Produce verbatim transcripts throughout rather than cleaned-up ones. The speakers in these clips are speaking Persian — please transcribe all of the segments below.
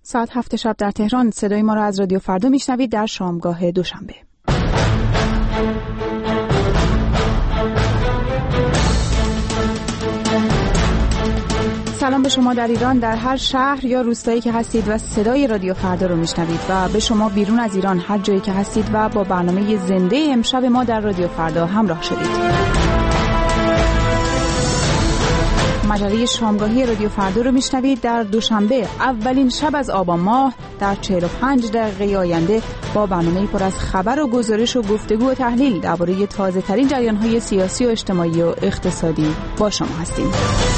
ساعت هفت شب در تهران صدای ما را از رادیو فردا میشنوید در شامگاه دوشنبه. سلام به شما در ایران، در هر شهر یا روستایی که هستید و صدای رادیو فردا رو میشنوید، و به شما بیرون از ایران هر جایی که هستید و با برنامه زنده امشب ما در رادیو فردا همراه شدید. مجله شامگاهی رادیو فردا رو میشنوید در دوشنبه اولین شب از آبان ماه. در چهل و پنج دقیقه آینده با برنامه‌ای پر از خبر و گزارش و گفتگو و تحلیل درباره تازه‌ترین جریان‌های سیاسی و اجتماعی و اقتصادی با شما هستیم.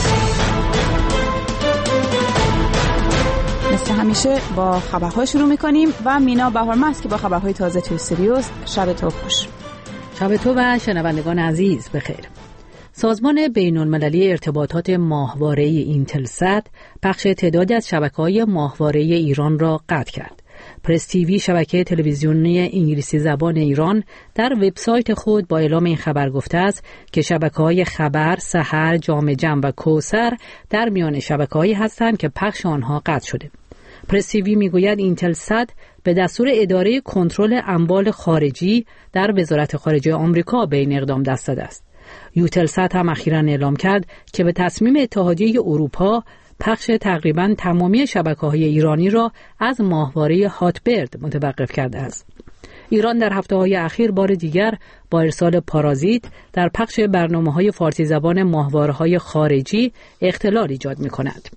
مثل همیشه با خبرها شروع میکنیم و مینا بهارمست که با خبرهای تازه تو استودیو است. شب تو خوش. شب تو و شنوندگان عزیز بخیر. سازمان بین‌المللی ارتباطات ماهواره‌ای اینتلسات پخش تعدادی از شبکه‌های ماهواره‌ای ایران را قطع کرد. پرس تیوی، شبکه تلویزیونی انگلیسی زبان ایران، در وبسایت خود با اعلام این خبر گفته است که شبکه‌های خبر، سحر، جام جم و کوثر در میان شبکه‌هایی هستند که پخش آنها قطع شده. پرس تیوی میگوید اینتلسات به دستور اداره کنترل اموال خارجی در وزارت خارجه آمریکا به این اقدام دست داده است. یوتلسات هم اخیراً اعلام کرد که به تصمیم اتحادیه اروپا پخش تقریباً تمامی شبکه‌های ایرانی را از ماهواره هاتبرد متوقف کرده است. ایران در هفته‌های اخیر بار دیگر با ارسال پارازیت در پخش برنامه‌های فارسی زبان ماهواره‌های خارجی اختلال ایجاد می‌کند.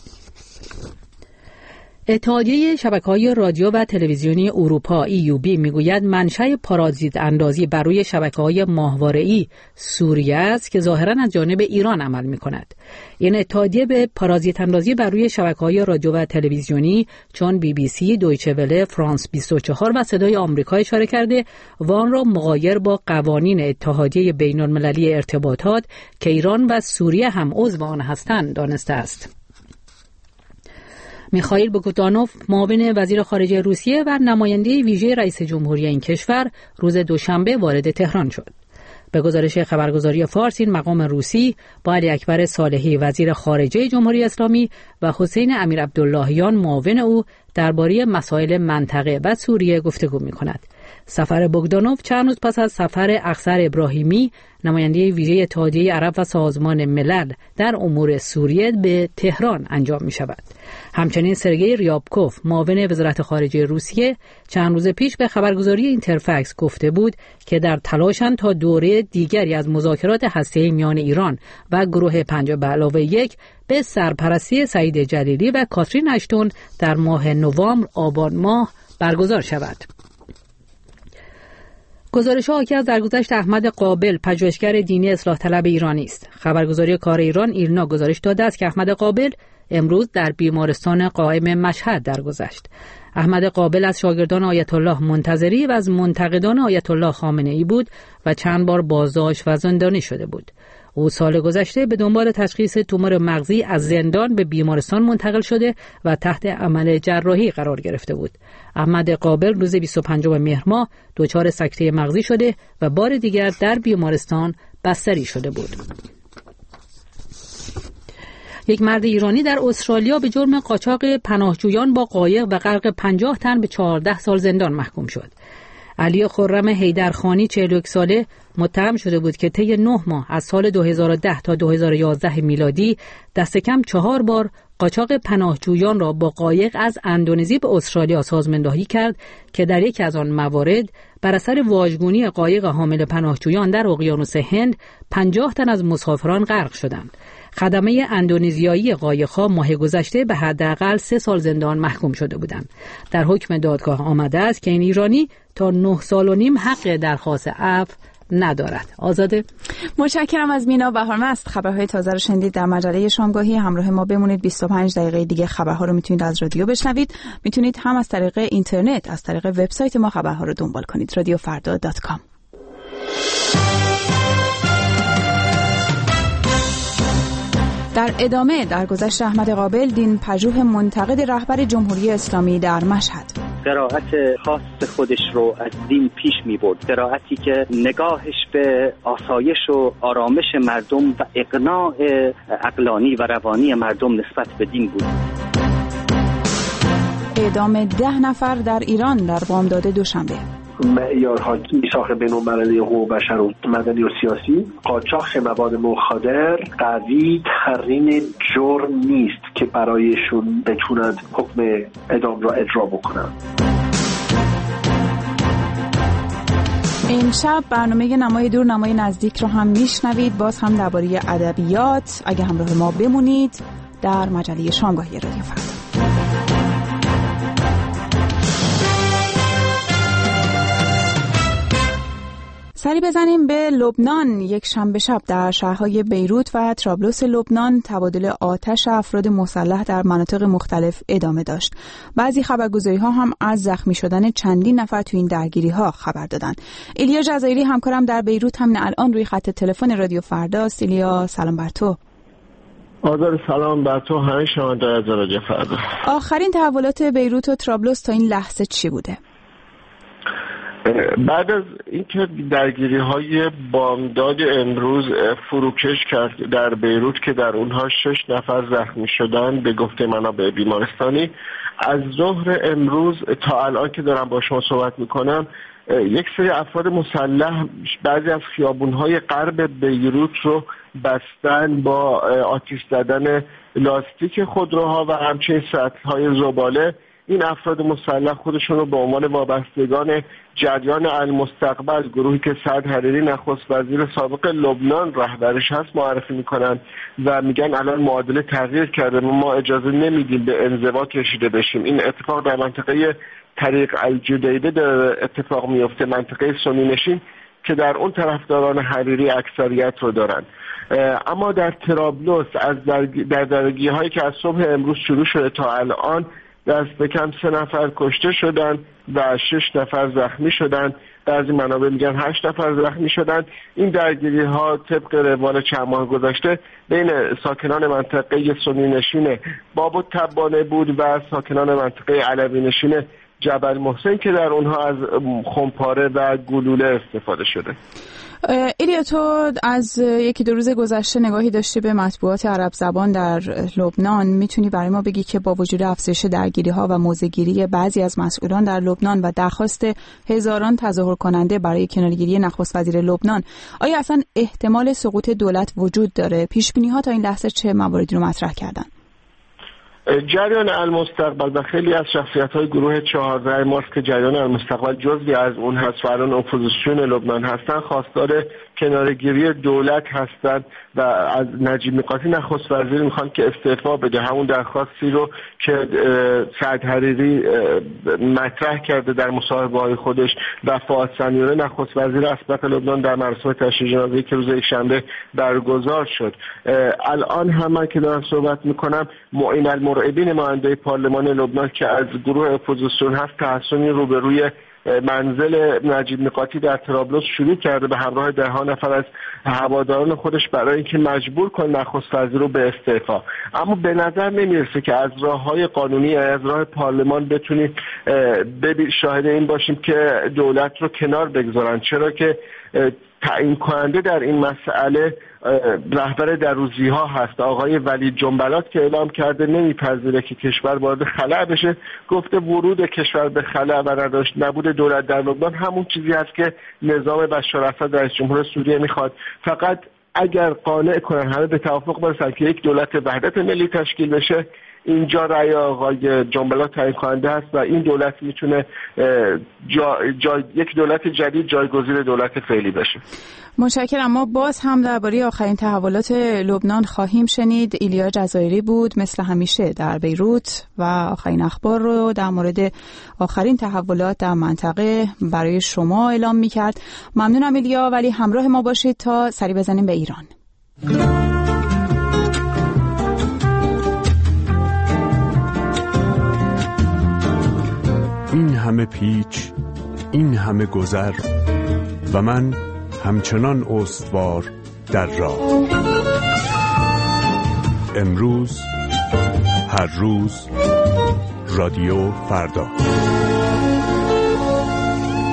اتحادیه شبکه‌های رادیو و تلویزیونی اروپا ای یو بی میگوید منشأ پارازیت اندازی بر روی شبکه‌های ماهواره‌ای سوریه است که ظاهراً از جانب ایران عمل می‌کند. این اتحادیه به پارازیت اندازی بر روی شبکه‌های رادیو و تلویزیونی چون بی بی سی، دویچه وله، فرانس بیست و چهار و صدای آمریکا اشاره کرده و آن را مغایر با قوانین اتحادیه بین‌المللی ارتباطات که ایران و سوریه هم عضو آن هستند دانسته است. میخائیل بوگدانوف، معاون وزیر خارجه روسیه و نماینده ویژه رئیس جمهوری این کشور، روز دوشنبه وارد تهران شد. به گزارش خبرگزاری فارس، این مقام روسی با علی اکبر صالحی وزیر خارجه جمهوری اسلامی و حسین امیر عبداللهیان معاون او درباره مسائل منطقه و سوریه گفتگو می‌کند. سفر بوگدانوف چند روز پس از سفر اخضر ابراهیمی، نماینده ویژه اتحادیه عرب و سازمان ملل در امور سوریه، به تهران انجام می شود. همچنین سرگئی ریابکوف، معاون وزارت خارجه روسیه، چند روز پیش به خبرگزاری اینترفکس گفته بود که در تلاشند تا دوره دیگری از مذاکرات هسته‌ای میان ایران و گروه پنج به علاوه یک به سرپرستی سعید جلیلی و کاترین اشتون در ماه نوامبر آبان ماه برگزار شود. گزارش‌ها حاکی از درگذشت احمد قابل، پژوهشگر دینی اصلاح طلب ایرانی است. خبرگزاری کار ایران ایرنا گزارش داده است که احمد قابل امروز در بیمارستان قائم مشهد درگذشت. احمد قابل از شاگردان آیت الله منتظری و از منتقدان آیت الله خامنه‌ای بود و چند بار بازداشت و زندانی شده بود. او سال گذشته به دنبال تشخیص تومور مغزی از زندان به بیمارستان منتقل شده و تحت عمل جراحی قرار گرفته بود. احمد قابل روز بیست و پنجم مهر ماه دچار سکته مغزی شده و بار دیگر در بیمارستان بستری شده بود. یک مرد ایرانی در استرالیا به جرم قاچاق پناهجویان با قایق و غرق پنجاه تن به چهارده سال زندان محکوم شد. علی خرم حیدرخانی، چهل و یک ساله، متهم شده بود که طی نه ماه از سال دو هزار و ده تا دو هزار و یازده میلادی دست کم چهار بار قاچاق پناهجویان را با قایق از اندونزی به استرالیا سازماندهی کرد که در یکی از آن موارد بر اثر واژگونی قایق حامل پناهجویان در اقیانوس هند پنجاه تن از مسافران غرق شدند. خدمه اندونزیایی قایق‌ها ماه گذشته به حداقل سه سال زندان محکوم شده بودند. در حکم دادگاه آمده است که این ایرانی تا نه سال و نیم حق درخواست عفو ندارد. آزاده. متشکرم از مینا بهارمست. خبرهای تازه رو شنیدید در مجله شامگاهی. همراه ما بمونید. بیست و پنج دقیقه دیگه خبرها رو میتونید از رادیو بشنوید. میتونید هم از طریق اینترنت از طریق وبسایت ما خبرها رو دنبال کنید. رادیو فردا دات کام. در ادامه درگذشت احمد قابل، دین پژوه منتقد رهبر جمهوری اسلامی در مشهد، قرائت خاص خودش رو از دین پیش می برد، قرائتی که نگاهش به آسایش و آرامش مردم و اقناع عقلانی و روانی مردم نسبت به دین بود. اعدام ده نفر در ایران در بامداد دوشنبه. معیارهای میثاق بین‌المللی حقوق بشر و مدنی و سیاسی، قاچاق مواد مخدر قوی ترین جرم نیست که برایشون بتونند حکم اعدام را اجرا بکنند. امشب برنامه نمای دور نمای نزدیک رو هم میشنوید، باز هم درباره ادبیات. اگه همراه ما بمونید در مجله شامگاهی رادیو فردا. سری بزنیم به لبنان. یک شنبه شب در شهرهای بیروت و طرابلس لبنان تبادل آتش افراد مسلح در مناطق مختلف ادامه داشت. بعضی خبرگزاری‌ها هم از زخمی شدن چندین نفر تو این درگیری‌ها خبر دادن. ایلیا جزایری همکارم در بیروت همین الان روی خط تلفن رادیو فرداست. ایلیا سلام بر تو. آذر سلام بر تو همه شنوندگان از رادیو فردا. آخرین تحولات بیروت و طرابلس تا این لحظه چی بوده؟ بعد از اینکه درگیری‌های بامداد امروز فروکش کرد در بیروت که در اونها شش نفر زخمی شدن به گفته منابع بیمارستانی، از ظهر امروز تا الان که دارم با شما صحبت میکنم یک سری افراد مسلح بعضی از خیابون‌های غرب بیروت رو بستن با آتش زدن لاستیک خودروها و همچنین سطل‌های زباله. این افراد مسلح خودشون رو به عنوان وابستگان جریان المستقبل، گروهی که سعد حریری نخست وزیر سابق لبنان رهبرش هست، معرفی میکنن و میگن الان معادله تغییر کرده، ما اجازه نمیدیم به انزوا کشیده بشیم. این اتفاق در منطقه طریق الجدیده در اتفاق میفته، منطقه سنی نشین که در اون طرفداران حریری اکثریت رو دارن. اما در طرابلس از در درگیری هایی که از صبح امروز شروع شده تا الان دست به کم سه نفر کشته شدن و شش نفر زخمی شدن. بعضی منابع میگن هشت نفر زخمی شدن. این درگیری ها طبق روال چند ماه گذشته بین ساکنان منطقه سنی نشین باب التبانه بود و ساکنان منطقه علوی نشین جبل محسن که در اونها از خمپاره و گلوله استفاده شده. ایلیا، تو از یکی دو روز گذشته نگاهی داشتی به مطبوعات عرب زبان در لبنان. میتونی برای ما بگی که با وجود افزایش درگیری‌ها و موضع‌گیری بعضی از مسئولان در لبنان و درخواست هزاران تظاهر کننده برای کنارگیری نخست وزیر لبنان، آیا اصلا احتمال سقوط دولت وجود داره؟ پیش‌بینی‌ها تا این لحظه چه مواردی رو مطرح کردن؟ جریان المستقبل و خیلی از شخصیت‌های گروه چهارده مارس که جریان المستقبل جزوی از اون هست و الان اپوزیسیون لبنان هستن، خواستار کنارگیری دولت هستند و از نجیب میقاتی نخست وزیر میخوان که استعفا بده. همون درخواستی رو که سعد حریری مطرح کرده در مصاحبه‌های خودش و فؤاد سمیعی نخست وزیر اسبق لبنان در مراسم تشییع جنازه‌ای که روز یکشنبه برگزار شد. الان هم من که دارم صحبت میکنم معین المرعبی نماینده پارلمان لبنان که از گروه اپوزیسیون هست تحسنی روبروی منزل نجیب میقاتی در طرابلس شروع کرده به همراه ده ها نفر از هواداران خودش برای اینکه مجبور کنه نخست وزیر رو به استعفا. اما به نظر نمیرسه که از راه‌های قانونی از راه پارلمان بتونیم شاهد این باشیم که دولت رو کنار بگذارن، چرا که تعیین کننده در این مسئله رهبر دروزی ها هست، آقای ولی جنبلات که اعلام کرده نمیپذیره که کشور وارد خلأ بشه. گفته ورود کشور به خلأ و نداشت نبود دولت در لبنان همون چیزی هست که نظام بشار اسد رئیس جمهور سوریه میخواد. فقط اگر قانع کنن همه به توافق برسن که یک دولت وحدت ملی تشکیل بشه، اینجا رأی آقای جنبلات تعیین کننده است و این دولت میتونه جا، جا، یک دولت جدید جایگزین دولت فعلی بشه. متشکرم. ما باز هم درباره آخرین تحولات لبنان خواهیم شنید. ایلیا جزایری بود مثل همیشه در بیروت و آخرین اخبار رو در مورد آخرین تحولات در منطقه برای شما اعلام میکرد. ممنونم ایلیا، ولی همراه ما باشید تا سری بزنیم به ایران. این همه پیچ، این همه گذر و من همچنان استوار در راه. امروز، هر روز، رادیو فردا.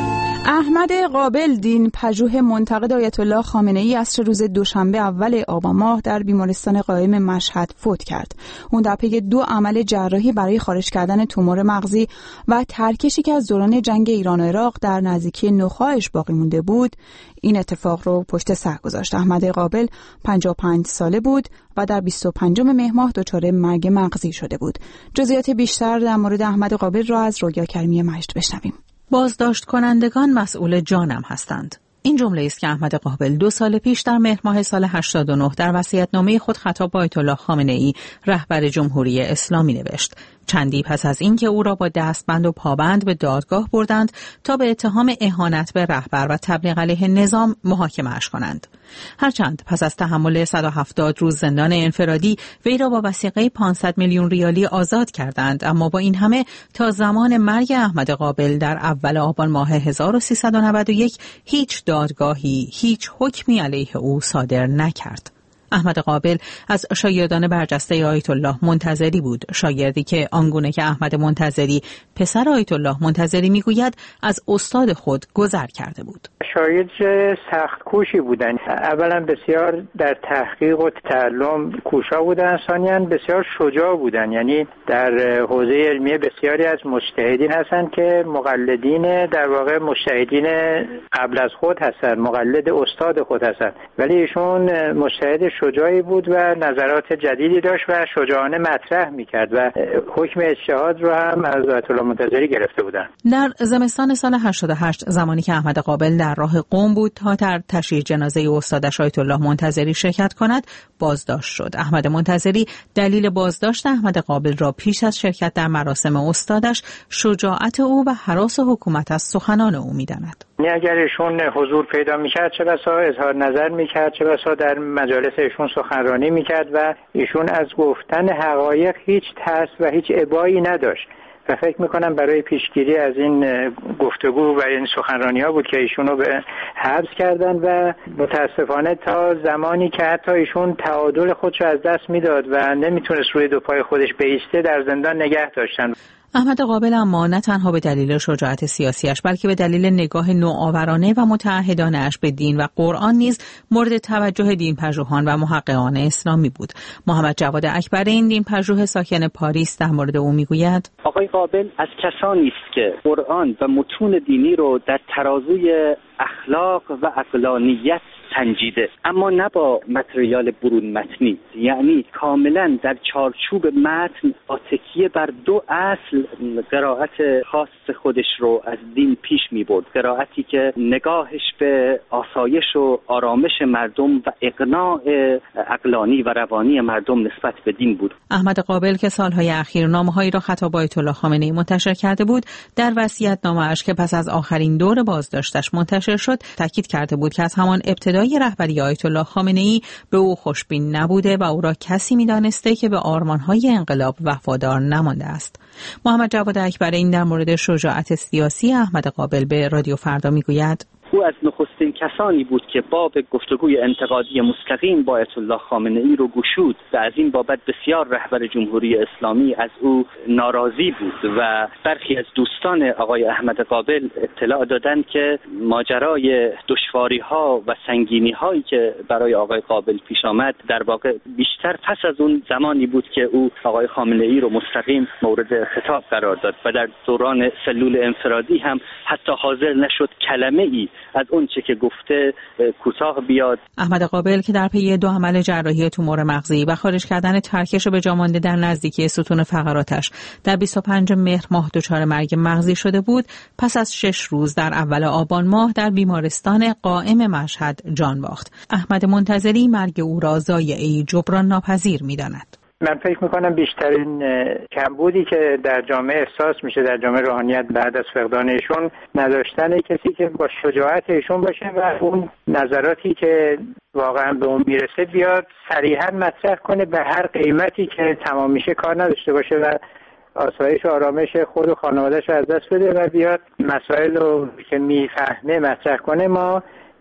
احمد قابل دین پژوه منتقد آیت الله خامنه ای عصر روز دوشنبه اول آبان ماه در بیمارستان قائم مشهد فوت کرد. اون در پی دو عمل جراحی برای خارج کردن تومور مغزی و ترکشی که از دوران جنگ ایران و عراق در نزدیکی نخاعش باقی مونده بود، این اتفاق رو پشت سر گذاشت. احمد قابل پنجاه و پنج ساله بود و در بیست و پنجم مهر ماه دچار مرگ مغزی شده بود. جزئیات بیشتر در مورد احمد قابل را از رویا کریمی مجد بشنویم. بازداشت کنندگان مسئول جانم هستند. این جمله است که احمد قابل دو سال پیش در مهر ماه سال هشتاد و نه در وصیت‌نامه خود خطاب به آیت الله خامنه ای رهبر جمهوری اسلامی نوشت. چندی پس از اینکه او را با دستبند و پابند به دادگاه بردند تا به اتهام اهانت به رهبر و تبلیغ علیه نظام محاکمه‌اش کنند. هرچند پس از تحمل صد و هفتاد روز زندان انفرادی وی را با وثیقه پانصد میلیون ریالی آزاد کردند، اما با این همه تا زمان مرگ احمد قابل در اول آبان ماه هزار و سیصد و نود و یک هیچ دادگاهی هیچ حکمی علیه او صادر نکرد. احمد قابل از شاگردان برجسته آیت الله منتظری بود، شاگردی که آنگونه که احمد منتظری پسر آیت الله منتظری میگوید از استاد خود گذر کرده بود. شاگرد سخت کوشی بودن، اولا بسیار در تحقیق و تعلم کوشا بودن، ثانیاً بسیار شجاع بودن. یعنی در حوزه علمی بسیاری از مجتهدین هستند که مقلدین در واقع مجتهدین قبل از خود هستند، مقلد استاد خود هستند، ولی ایشون مجتهد شجاعی بود و نظرات جدیدی داشت و شجاعانه مطرح میکرد و حکم اجتهاد رو هم از آیت الله منتظری گرفته بودن. در زمستان سال هشتاد و هشت زمانی که احمد قابل در راه قم بود تا در تشییع جنازه استادش آیت الله منتظری شرکت کند، بازداشت شد. احمد منتظری دلیل بازداشت احمد قابل را پیش از شرکت در مراسم استادش شجاعت او و هراس حکومت از سخنان او می‌داند. اگر ایشون حضور پیدا میکرد چه بسا اظهار نظر میکرد، چه بسا در مجالس ایشون سخنرانی میکرد و ایشون از گفتن حقایق هیچ ترس و هیچ ابایی نداشت و فکر میکنم برای پیشگیری از این گفتگو و این سخنرانی ها بود که ایشون رو به حبس کردن و متاسفانه تا زمانی که حتی ایشون تعادل خودش رو از دست میداد و نمیتونست روی دو پای خودش بایسته در زندان نگه داشتن. احمد قابل اما نه تنها به دلیل شجاعت سیاسیش بلکه به دلیل نگاه نوآورانه و متعهدانه‌اش به دین و قرآن نیز مورد توجه دینپژوهان و محققان اسلامی بود. محمد جواد اکبرین دینپژوه ساکن پاریس در مورد او میگوید: آقای قابل از کسانی است که قرآن و متون دینی رو در ترازوی اخلاق و عقلانیت سنجیده، اما نه با متریال برون متنی، یعنی کاملا در چارچوب متن با تکیه بر دو اصل قرائت خاص خودش رو از دین پیش می برد. قرائتی که نگاهش به آسایش و آرامش مردم و اقناع عقلانی و روانی مردم نسبت به دین بود. احمد قابل که سالهای اخیر نامه‌هایی را خطاب آیت الله خامنه ای منتشر کرده بود، در وصیت‌نامه‌اش که پس از آخرین دور بازداشتش منتشر شد، تاکید کرده بود که از همان ابتدا رهبری آیت الله خامنه ای به او خوشبین نبوده و او را کسی می‌دانسته که به آرمان‌های انقلاب وفادار نمانده است. محمد جواد اکبرین در مورد شجاعت سیاسی احمد قابل به رادیو فردا میگوید: او از نخستین کسانی بود که باب گفتگوی انتقادی مستقیم با آیت الله خامنه ای رو گشود و از این بابت بسیار رهبر جمهوری اسلامی از او ناراضی بود و برخی از دوستان آقای احمد قابل اطلاع دادند که ماجرای دشواری ها و سنگینی هایی که برای آقای قابل پیش آمد در واقع بیشتر پس از اون زمانی بود که او آقای خامنه ای رو مستقیم مورد خطاب قرار داد و در دوران سلول انفرادی هم حتی حاضر نشد کلمه ای از اون چه که گفته کوتاه بیاد. احمد قابل که در پی دو عمل جراحی تومور مغزی و خارج کردن ترکش به جا مانده در نزدیکی ستون فقراتش در بیست و پنجم مهر ماه دچار مرگ مغزی شده بود، پس از شش روز در اول آبان ماه در بیمارستان قائم مشهد جان باخت. احمد منتظری مرگ او را ضایعه‌ای جبران ناپذیر می‌داند. من فکر میکنم بیشترین کمبودی که در جامعه احساس میشه در جامعه روحانیت بعد از فقدان ایشون، نداشتن کسی که با شجاعت ایشون باشه و اون نظراتی که واقعا به اون میرسه بیاد صریحا مطرح کنه، به هر قیمتی که تمام میشه کار نداشته باشه و آسایش و آرامش خود و خانواده‌اش از دست بده و بیاد مسائل رو که میفهمه مطرح کنه. ما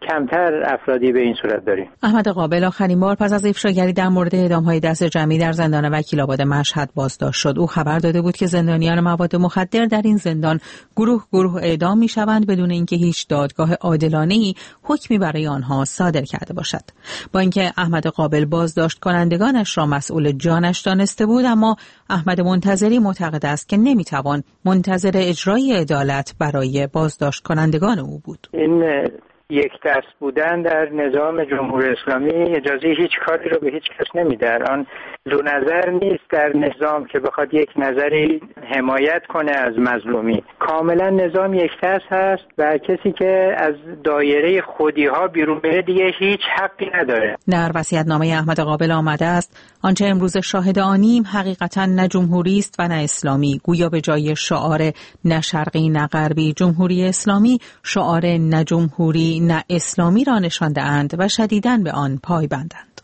کمتر افرادی به این صورت داریم. احمد قابل آخرین بار پس از افشاگری در مورد اعدام‌های دست جمعی در زندان وکیل‌آباد مشهد بازداشت شد. او خبر داده بود که زندانیان مواد مخدر در این زندان گروه گروه اعدام می‌شوند بدون اینکه هیچ دادگاه عادلانه‌ای حکمی برای آنها صادر کرده باشد. با اینکه احمد قابل بازداشت کنندگانش را مسئول جانش دانسته بود، اما احمد منتظری معتقد است که نمی‌توان منتظر اجرای عدالت برای بازداشت کنندگان او بود. این یک دست بودن در نظام جمهوری اسلامی اجازه هیچ کاری رو به هیچ کس نمیده. آن دو نظر نیست در نظام که بخواد یک نظری حمایت کنه از مظلومی. کاملا نظام یک دست هست و کسی که از دایره خودی ها بیرون بره دیگه هیچ حقی نداره. در وصیت‌نامه احمد قابل آمده است آنچه امروز شاهد آنیم حقیقتا نه جمهوری است و نه اسلامی. گویا به جای شعار نه شرقی نه غربی جمهوری اسلامی، شعار نه جمهوری نه اسلامی را نشانده اند و شدیداً به آن پایبندند.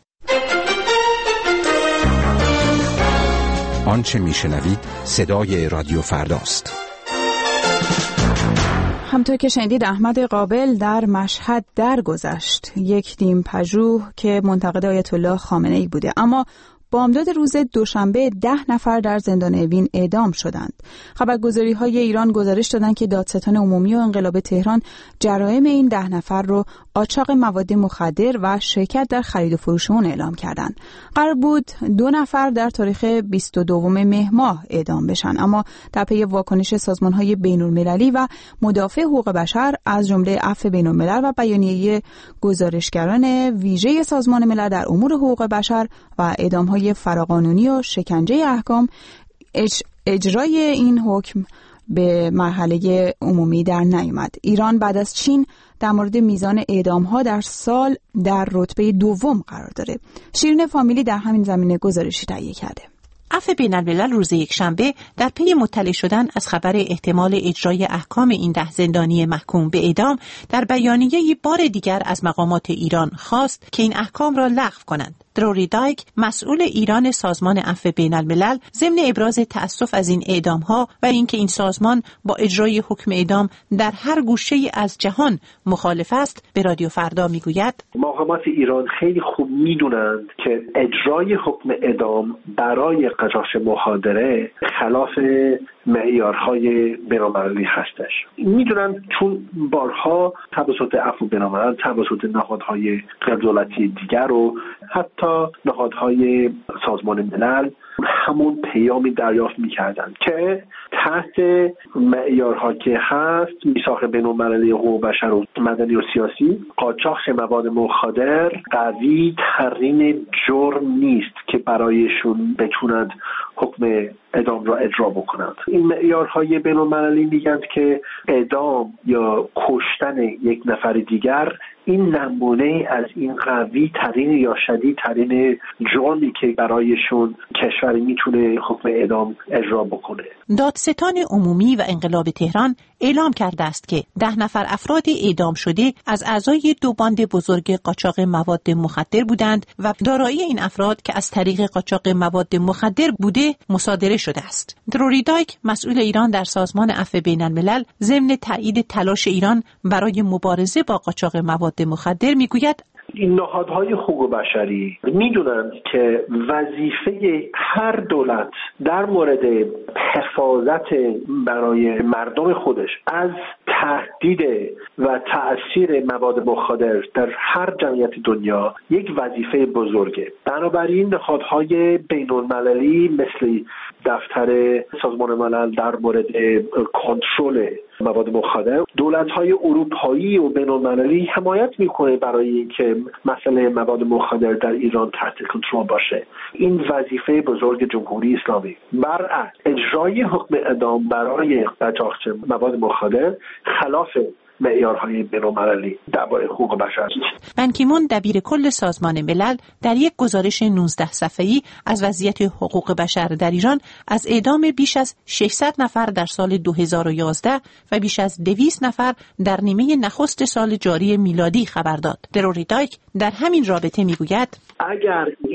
آنچه میشنوید صدای رادیو فرداست. همطور که شنیدید احمد قابل در مشهد درگذشت، یک دیم پژوه که منتقد آیت الله خامنه ای بوده، اما بامداد روز دوشنبه ده نفر در زندان اوین اعدام شدند. خبرگزاری‌های ایران گزارش دادند که دادستان عمومی و انقلاب تهران جرایم این ده نفر رو قاچاق مواد مخدر و شرکت در خرید و فروش اون اعلام کردند. قرار بود دو نفر در تاریخ بیست و دوم مهر ماه اعدام بشن، اما در پی واکنش سازمان‌های بین‌المللی و مدافع حقوق بشر از جمله عفو بین‌الملل و بیانیه گزارشگران ویژه سازمان ملل در امور حقوق بشر و اعدام‌های فراقانونی و شکنجه احکام، اج... اجرای این حکم به مرحله عمومی در نیامد. ایران بعد از چین در مورد میزان اعدام‌ها در سال در رتبه دوم قرار داره. شیرین فامیلی در همین زمینه گزارشی تهیه کرده. عفو بین‌الملل روز یکشنبه در پی مطلع شدن از خبر احتمال اجرای احکام این ده زندانی محکوم به اعدام در بیانیه‌ای بار دیگر از مقامات ایران خواست که این احکام را لغو کنند. دروری دایک، مسئول ایران سازمان عفو بین‌الملل، ضمن ابراز تأسف از این اعدام‌ها و اینکه این سازمان با اجرای حکم اعدام در هر گوشه‌ای از جهان مخالف است، به رادیو فردا میگوید مقامات ایران خیلی خوب میدونند که اجرای حکم اعدام برای قاچاق مخادره خلاف معیارهای بین‌المللی هستش. میدونن چون بارها توسط عفو بین‌الملل، توسط نهادهای غیردولتی دیگر و حتی نهادهای سازمان ملل همون پیامی دریافت میکردن که تحت معیارها که هست میثاق بین‌المللی حقوق بشر و مدنی و سیاسی، قاچاق مواد مخدر قوی ترین جرم نیست که برایشون بتونند حکم اعدام را اجرا بکنند. این معیارهای بین‌المللی میگن که اعدام یا کشتن یک نفر دیگر این نمونه از این قوی ترین یا شدید ترین جرمی که برایشون کشوری میتونه حکم اعدام اجرا بکنه. دادستان عمومی و انقلاب تهران اعلام کرده است که ده نفر افراد اعدام شده از اعضای دو باند بزرگ قاچاق مواد مخدر بودند و دارایی این افراد که از طریق قاچاق مواد مخدر بوده مصادره شده است. دروری دایک، مسئول ایران در سازمان عفو بین‌الملل، ضمن تایید تلاش ایران برای مبارزه با قاچاق مواد مخدر میگوید این نهادهای حقوق بشری میدونند که وظیفه هر دولت در مورد حفاظت برای مردم خودش از تهدید و تأثیر مواد مخدر در هر جمعیت دنیا یک وظیفه بزرگه. بنابراین نهادهای بین‌المللی مثل دفتر سازمان ملل در مورد کنترل مواد مخدر، دولت‌های اروپایی و بین‌المللی حمایت می‌کنه برای اینکه مسئله مواد مخدر در ایران تحت کنترل باشه. این وظیفه بزرگ جمهوری اسلامی. برعکس، اجرای حکم اعدام برای قاچاق مواد مخدر خلاف معیارهای بین‌المللی درباره حقوق بشر. بن کی مون، دبیر کل سازمان ملل، در یک گزارش نوزده صفحه‌ای از وضعیت حقوق بشر در ایران از اعدام بیش از ششصد نفر در سال دو هزار و یازده و بیش از دویست نفر در نیمه نخست سال جاری میلادی خبر داد. دروری دایک در همین رابطه میگوید اگر این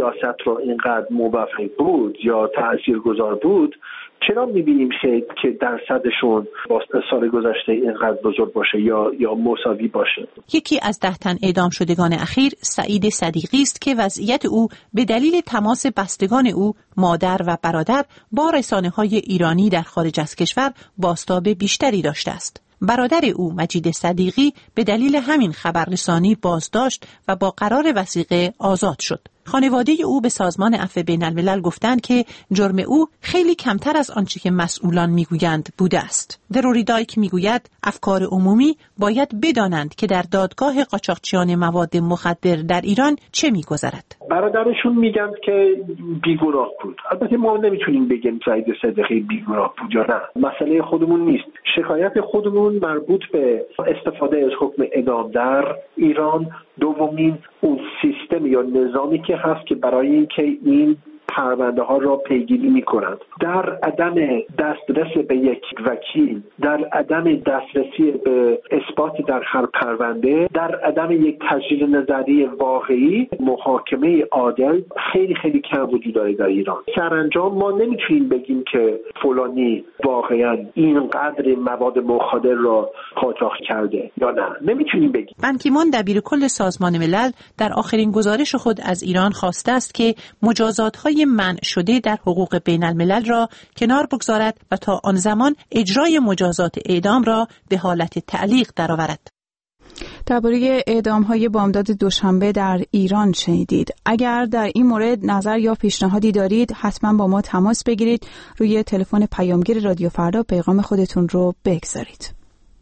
سیاست رو اینقدر موفق بود یا تاثیرگذار بود، چرا می‌بینیم که درصدشون با سال گذشته اینقدر بزرگ باشه یا یا مساوی باشه؟ یکی از ده تن اعدام شدگان اخیر سعید صدیقی است که وضعیت او به دلیل تماس بستگان او، مادر و برادر، با رسانه‌های ایرانی در خارج از کشور بازتاب بیشتری داشته است. برادر او مجید صدیقی به دلیل همین خبررسانی بازداشت و با قرار وثیقه آزاد شد. خانواده او به سازمان عفو بین الملل گفتند که جرم او خیلی کمتر از آنچه که مسئولان میگویند بوده است. دروری دایک میگوید افکار عمومی باید بدانند که در دادگاه قاچاقچیان مواد مخدر در ایران چه میگذرد. برادرشون میگن که بیگناه بود. البته ما نمیتونیم بگیم سعید صدیقی بیگناه بود یا نه. مسئله خودمون نیست. شکایت خودمون مربوط به استفاده از حکم اعدام در ایران. دومین اون سیستم یا نظامی که هست که برای اینکه این پرونده ها را پیگیری می کنند، در عدم دسترس به یک وکیل، در عدم دسترسی به اثبات در هر پرونده، در عدم یک تجدید نظری واقعی، محاکمه عادل خیلی خیلی کم وجود داره در ایران. سرانجام ما نمیتونیم بگیم که فلانی واقعا اینقدر مواد مخدر را قاچاق کرده یا نه، نمیتونیم بگیم. بن کی مون دبیرکل سازمان ملل در آخرین گزارش خود از ایران خواسته است که مجازات‌های منع شده در حقوق بین الملل را کنار بگذارد و تا آن زمان اجرای مجازات اعدام را به حالت تعلیق درآورد. درباره اعدام‌های بامداد دوشنبه در ایران شنیدید. اگر در این مورد نظر یا پیشنهادی دارید حتما با ما تماس بگیرید. روی تلفن پیامگیر رادیو فردا پیغام خودتون رو بگذارید.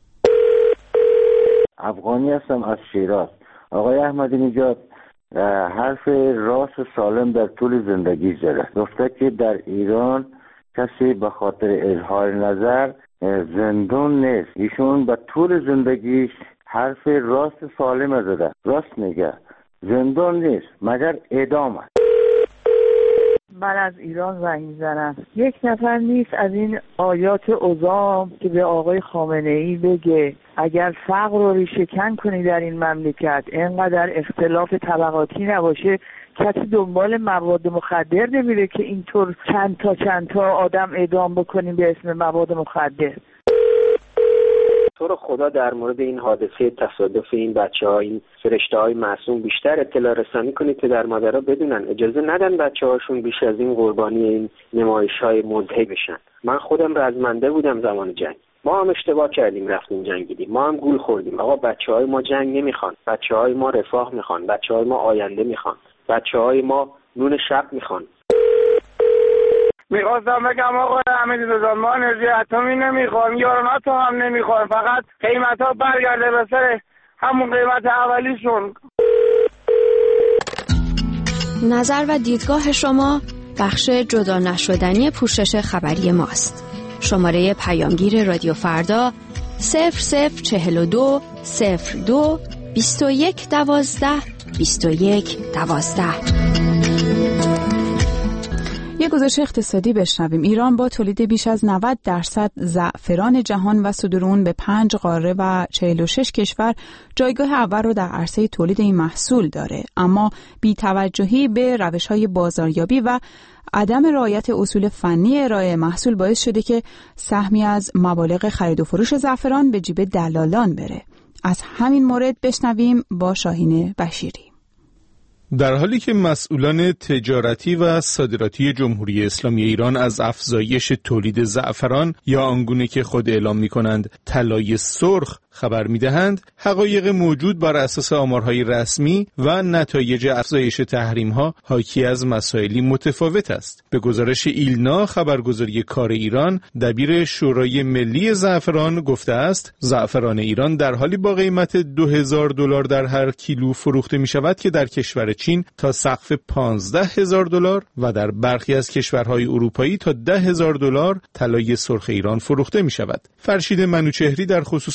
افغانی هستم از شیراز. آقای احمدی نژاد حرف راست و سالم در طول زندگی زده. گفته که در ایران کسی به خاطر اظهار نظر زندان نیست. ایشون به طول زندگیش حرف راست سالم زده. راست میگه، زندان نیست مگر اعدام است. من از ایران زنگ میزنم. یک نفر نیست از این آیات عظام که به آقای خامنه ای بگه اگر فقر رو ریشه کن کنی در این مملکت، اینقدر اختلاف طبقاتی نباشه، کسی دنبال مواد مخدر نمیره که اینطور چند تا چند تا آدم اعدام بکنیم به اسم مواد مخدر. تو رو خدا در مورد این حادثه تصادف این بچه‌ها، این فرشته‌های معصوم بیشتر اطلاع رسانی کنید که در مادرها بدونن، اجازه ندن بچه‌هاشون بیش از این قربانی این نمایش‌های منتهی بشن. من خودم رزمنده بودم زمان جنگ. ما هم اشتباه کردیم رفتیم جنگیدیم، ما هم گول خوردیم. آقا بچه‌های ما جنگ نمیخوان، بچه‌های ما رفاه میخوان، بچه‌های ما آینده میخوان، بچه‌های ما نون شب میخوان. میخواستم بگم آقای احمدی رضا ما انرژی اتمی نمیخوایم، یارانات هم نمیخوایم، فقط قیمت ها برگرده به سر همون قیمت اولیشون. نظر و دیدگاه شما بخش جدا نشدنی پوشش خبری ماست. شماره پیامگیر رادیو فردا صفر صفر چهل و دو صفر دو بیست و یک دوازده بیست و یک دوازده. یک گزارش اقتصادی بشنویم. ایران با تولید بیش از نود درصد زعفران جهان و صدور اون به پنج قاره و چهل و شش کشور جایگاه اول رو در عرصه تولید این محصول داره، اما بی‌توجهی به روش‌های بازاریابی و عدم رعایت اصول فنی ارائه محصول باعث شده که سهمی از مبالغ خرید و فروش زعفران به جیب دلالان بره. از همین مورد بشنویم با شاهین بشیری. در حالی که مسئولان تجارتی و صادراتی جمهوری اسلامی ایران از افزایش تولید زعفران یا آنگونه که خود اعلام می‌کنند طلای سرخ خبر می‌دهند، حقایق موجود بر اساس آمارهای رسمی و نتایج افزایش تحریم‌ها حاکی از مسائلی متفاوت است. به گزارش ایلنا خبرگزاری کار ایران، دبیر شورای ملی زعفران گفته است زعفران ایران در حالی با قیمت دو هزار دلار در هر کیلو فروخته می‌شود که در کشور چین تا سقف پانزده هزار دلار و در برخی از کشورهای اروپایی تا ده هزار دلار طلای سرخ ایران فروخته می‌شود. فرشید منوچهری در خصوص کار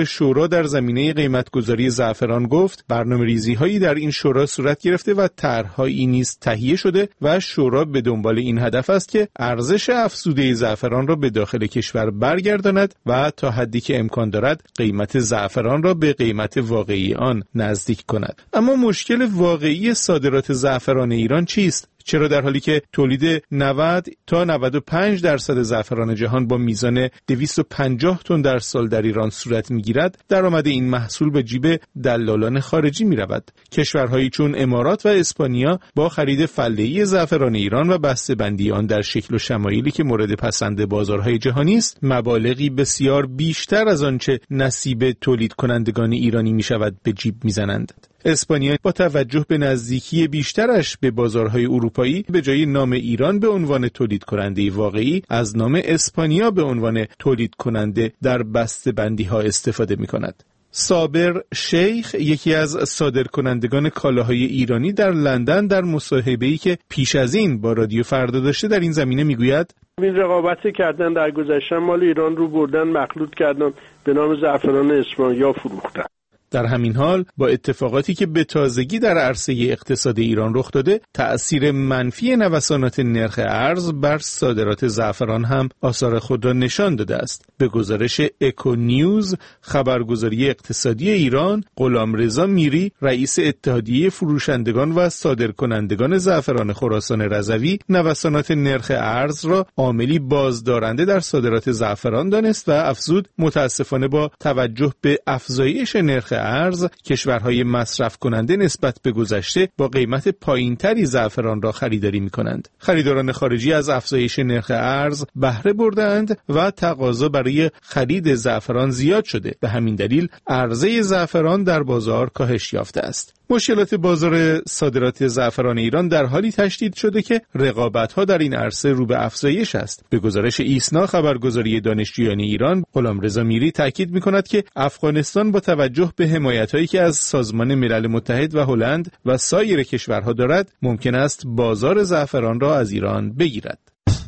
شورا در زمینه قیمتگذاری زعفران گفت برنامه‌ریزی‌هایی در این شورا صورت گرفته و طرح‌هایی نیز تهیه شده و شورا به دنبال این هدف است که ارزش افزوده زعفران را به داخل کشور برگرداند و تا حدی که امکان دارد قیمت زعفران را به قیمت واقعی آن نزدیک کند. اما مشکل واقعی صادرات زعفران ایران چیست؟ چرا در حالی که تولید نود تا نود و پنج درصد زعفران جهان با میزان دویست و پنجاه تن در سال در ایران صورت می‌گیرد، درآمد این محصول به جیب دلالان خارجی می‌رود؟ کشورهایی چون امارات و اسپانیا با خرید فله‌ای زعفران ایران و بسته‌بندی آن در شکل و شمایلی که مورد پسند بازارهای جهانی است، مبالغی بسیار بیشتر از آنچه نصیب تولید کنندگان ایرانی می‌شود به جیب می‌زنند. اسپانیا با توجه به نزدیکی بیشترش به بازارهای اروپایی به جای نام ایران به عنوان تولید کننده واقعی از نام اسپانیا به عنوان تولید کننده در بسته‌بندی ها استفاده می کند. صابر شیخ یکی از صادرکنندگان کالاهای ایرانی در لندن در مصاحبه‌ای که پیش از این با رادیو فردا داشته در این زمینه میگوید این رقابتی کردن در گذشته مال ایران رو بردن مخلوط کردن به نام زعفران اسپانیا فروختن. در همین حال با اتفاقاتی که به تازگی در عرصه اقتصاد ایران رخ داده، تأثیر منفی نوسانات نرخ ارز بر صادرات زعفران هم آثار خود را نشان داده است. به گزارش اکو نیوز خبرگزاری اقتصادی ایران، غلامرضا میری رئیس اتحادیه فروشندگان و صادرکنندگان زعفران خراسان رضوی نوسانات نرخ ارز را عاملی بازدارنده در صادرات زعفران دانست و افزود متاسفانه با توجه به افزایش نرخ ارز، کشورهای مصرف کننده نسبت به گذشته با قیمت پایینتری زعفران را خریداری می کنند. خریداران خارجی از افزایش نرخ ارز بهره بردند و تقاضا برای خرید زعفران زیاد شده. به همین دلیل عرضه زعفران در بازار کاهش یافته است. مشکلات بازار صادرات زعفران ایران در حالی تشدید شده که رقابت‌ها در این عرصه رو به افزایش است. به گزارش ایسنا خبرگزاری دانشجویان ایران، غلامرضا میری تاکید می‌کند که افغانستان با توجه به حمایت‌هایی که از سازمان ملل متحد و هلند و سایر کشورها دارد، ممکن است بازار زعفران را از ایران بگیرد.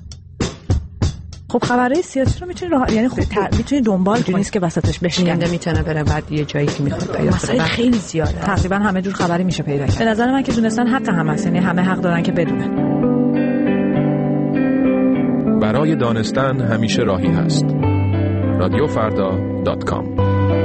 خب خبرهای سیاسی رو میتونی راه... یعنی خب تر... میتونی دنبال کنی، نیست که وسطش بشینه میتونه بره بعد یه جایی که میخواد پیدا مسائل خیلی زیاده، تقریبا همه جور خبری میشه پیدا کرد. به نظر من که دونستن حق همه است، یعنی همه حق دارن که بدونن. برای دانستن همیشه راهی هست. رادیو فردا دات کام.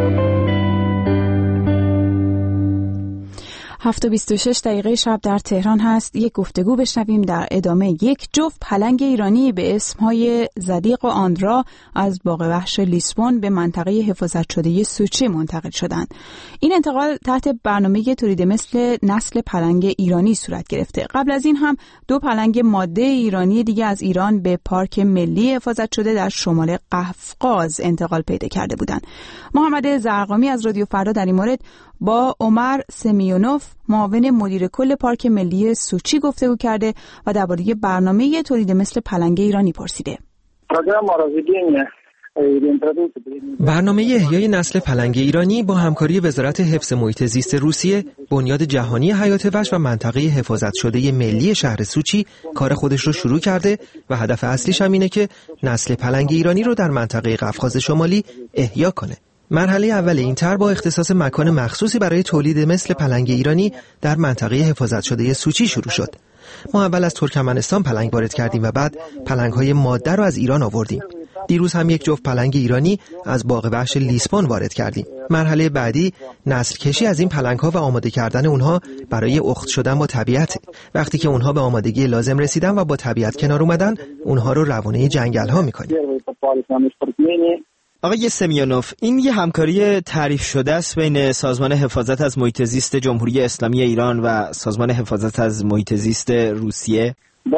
هفت و بیست و شش دقیقه شب در تهران هست. یک گفتگو بشنویم در ادامه. یک جفت پلنگ ایرانی به اسمهای زدیق و آندرا از باغ وحش لیسبون به منطقه حفاظت شده سوچی منتقل شدند. این انتقال تحت برنامه تولید مثل نسل پلنگ ایرانی صورت گرفته. قبل از این هم دو پلنگ ماده ایرانی دیگه از ایران به پارک ملی حفاظت شده در شمال قفقاز انتقال پیدا کرده بودند. محمد زرقامی از رادیو فردا در این مورد با عمر سمیونوف معاون مدیر کل پارک ملی سوچی گفتگو کرده و درباره برنامه تولید مثل پلنگ ایرانی پرسیده. برنامه احیای نسل پلنگ ایرانی با همکاری وزارت حفظ محیط زیست روسیه، بنیاد جهانی حیات وحش و منطقه حفاظت شده ملی شهر سوچی کار خودش رو شروع کرده و هدف اصلیش هم اینه که نسل پلنگ ایرانی رو در منطقه قفقاز شمالی احیا کنه. مرحله اول این طرح با اختصاص مکان مخصوصی برای تولید مثل پلنگ ایرانی در منطقه حفاظت شده سوچی شروع شد. ما اول از ترکمنستان پلنگ وارد کردیم و بعد پلنگ‌های ماده رو از ایران آوردیم. دیروز هم یک جفت پلنگ ایرانی از باغ وحش لیسبون وارد کردیم. مرحله بعدی نسل کشی از این پلنگ‌ها و آماده کردن اونها برای اخت شدن با طبیعت. وقتی که اونها به آمادگی لازم رسیدن و با طبیعت کنار اومدن، اونها رو روانه جنگل‌ها می‌کنیم. آقای سمیونوف، این یه همکاری تعریف شده است بین سازمان حفاظت از محیط زیست جمهوری اسلامی ایران و سازمان حفاظت از محیط زیست روسیه؟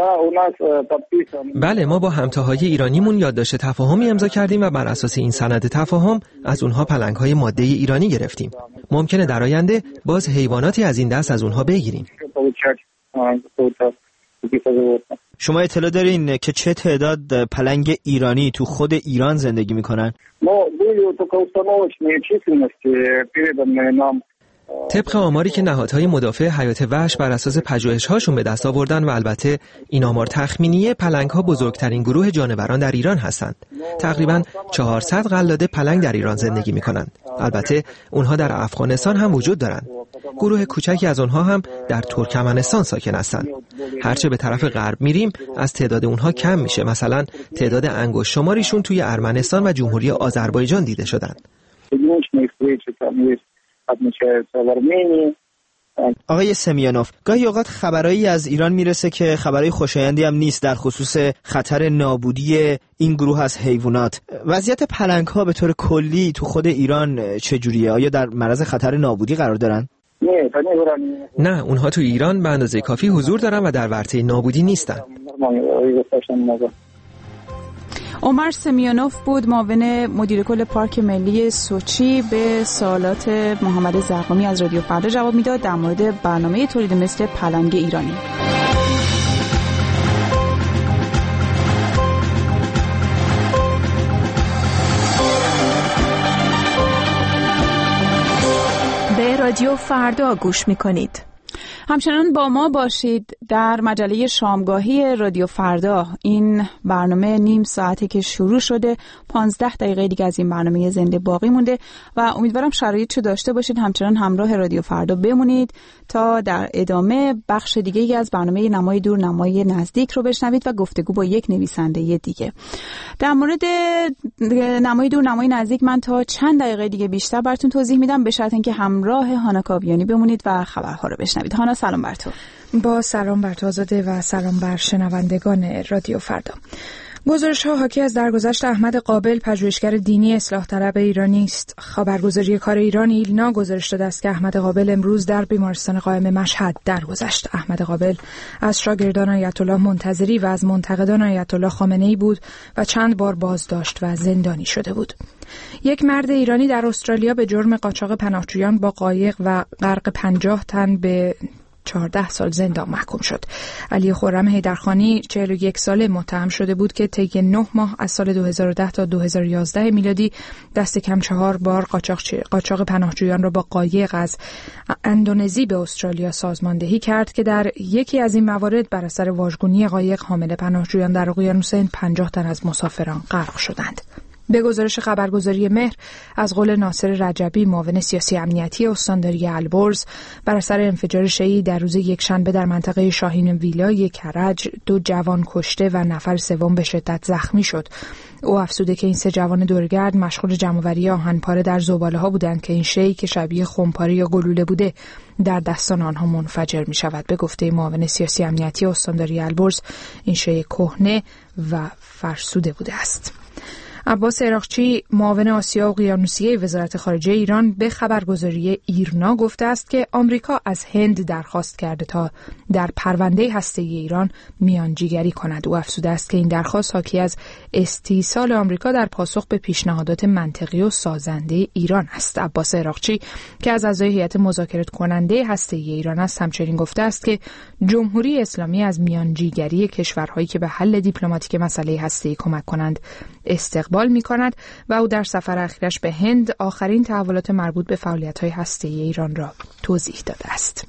بله، ما با همتاهای ایرانیمون یادداشت تفاهمی امضا کردیم و بر اساس این سند تفاهم از اونها پلنگ‌های ماده ایرانی گرفتیم. ممکنه در آینده باز حیواناتی از این دست از اونها بگیریم. شما اطلاع دارین که چه تعداد پلنگ ایرانی تو خود ایران زندگی میکنن؟ طبق آماری که نهادهای مدافع حیات وحش بر اساس پژوهش‌هاشون به دست آوردن و البته این آمار تخمینیه، پلنگ‌ها بزرگترین گروه جانوران در ایران هستند. تقریباً چهارصد قلاده پلنگ در ایران زندگی می‌کنند. البته اونها در افغانستان هم وجود دارند. گروه کوچکی از اونها هم در ترکمنستان ساکن هستند. هرچه به طرف غرب میریم از تعداد اونها کم میشه. مثلا تعداد انگشت شماریشون توی ارمنستان و جمهوری آذربایجان دیده شدند. آقای سمیانوف، گاهی اوقات خبرایی از ایران میرسه که خبرای خوشایندی هم نیست در خصوص خطر نابودی این گروه از حیوانات. وضعیت پلنگ‌ها به طور کلی تو خود ایران چجوریه؟ آیا در معرض خطر نابودی قرار دارن؟ نه، اونها تو ایران به اندازه کافی حضور دارن و در ورطه نابودی نیستن. عمر سمیانوف بود، معاون مدیر کل پارک ملی سوچی، به سوالات محمد زرقامی از رادیو فردا جواب میداد در مورد برنامه تولید مثل پلنگ ایرانی. به رادیو فردا گوش میکنید. همچنان با ما باشید در مجله شامگاهی رادیو فردا. این برنامه نیم ساعته که شروع شده، پانزده دقیقه دیگه از این برنامه زنده باقی مونده و امیدوارم شرایط چه داشته باشید همچنان همراه رادیو فردا بمونید تا در ادامه بخش دیگه ای از برنامه نمای دور نمای نزدیک رو بشنوید و گفتگو با یک نویسنده دیگه. در مورد نمای دور نمای نزدیک من تا چند دقیقه دیگه بیشتر براتون توضیح میدم، به شرط اینکه همراه هانا کاویانی بمونید و خبرها رو بشنوید. هانا، سلام بر تو. با سلام بر تو آزاده و سلام بر شنوندگان رادیو فردا. گزارش‌ها حاکی از درگذشت احمد قابل، پژوهشگر دینی اصلاح طلب ایرانی است. خبرگزاری کار ایران ایلنا گزارش داده است که احمد قابل امروز در بیمارستان قائم مشهد درگذشت. احمد قابل از شاگردان آیت الله منتظری و از منتقدان آیت الله خامنه‌ای بود و چند بار بازداشت و زندانی شده بود. یک مرد ایرانی در استرالیا به جرم قاچاق پناهجویان با قایق و غرق پنجاه تن به چهارده سال زندان محکوم شد. علی خرم حیدرخانی چهل و یک ساله متهم شده بود که طی نه ماه از سال دو هزار و ده تا دو هزار و یازده میلادی دست کم چهار بار قاچاق قاچاق پناهجویان را با قایق از اندونزی به استرالیا سازماندهی کرد که در یکی از این موارد بر اثر واژگونی قایق حامل پناهجویان در اقیانوس هند پنجاه تن از مسافران غرق شدند. به گزارش خبرگزاری مهر از قول ناصر رجبی، معاون سیاسی امنیتی استانداری البرز، بر اثر انفجار شیعی در روز یکشنبه در منطقه شاهین ویلای کرج دو جوان کشته و نفر سوم به شدت زخمی شد. او افزوده که این سه جوان دورگرد مشغول جمع‌آوری آهن‌پاره در زباله‌ها بودند که این شیعی که شبیه خمپاره یا گلوله بوده در دستان آنها منفجر می شود. به گفته معاون سیاسی امنیتی استانداری البرز، این شیعی کهنه و فرسوده بوده است. عباس عراقچی، معاون آسیا اقیانوسیه وزارت خارجه ایران، به خبرگزاری ایرنا گفته است که آمریکا از هند درخواست کرده تا در پرونده هسته‌ای ایران میانجیگری کند. او افزوده است که این درخواست حاکی از استیصال آمریکا در پاسخ به پیشنهادات منطقی و سازنده ایران است. عباس عراقچی که از اعضای هیئت مذاکره کننده هسته‌ای ایران است، همچنین گفته است که جمهوری اسلامی از میانجیگری کشورهایی که به حل دیپلماتیک مسئله هسته‌ای کمک کنند استقبال می کند و او در سفر اخیرش به هند آخرین تحولات مربوط به فعالیت‌های هسته‌ای ایران را توضیح داده است.